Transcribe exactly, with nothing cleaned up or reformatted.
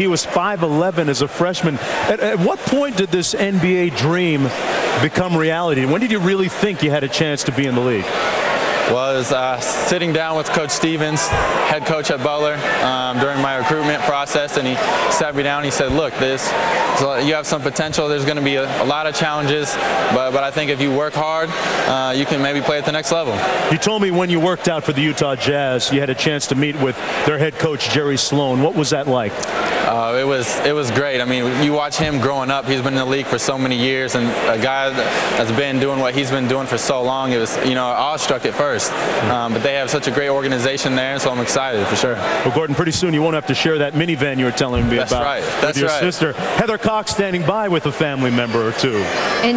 he was five eleven as a freshman. At, at what point did this N B A dream become reality? When did you really think you had a chance to be in the league? Well, I was uh, sitting down with Coach Stevens, head coach at Butler, um, during my recruitment process, and he sat me down and he said, look, this, so you have some potential. There's going to be a, a lot of challenges, but, but I think if you work hard, uh, you can maybe play at the next level. You told me when you worked out for the Utah Jazz, you had a chance to meet with their head coach, Jerry Sloan. What was that like? Uh, it was it was great. I mean, you watch him growing up. He's been in the league for so many years, and a guy that's been doing what he's been doing for so long, it was, you know, awestruck at first. Um, but they have such a great organization there, so I'm excited for sure. Well, Gordon, pretty soon you won't have to share that minivan you were telling me That's about right. That's with your right. sister. Heather Cox standing by with a family member or two. And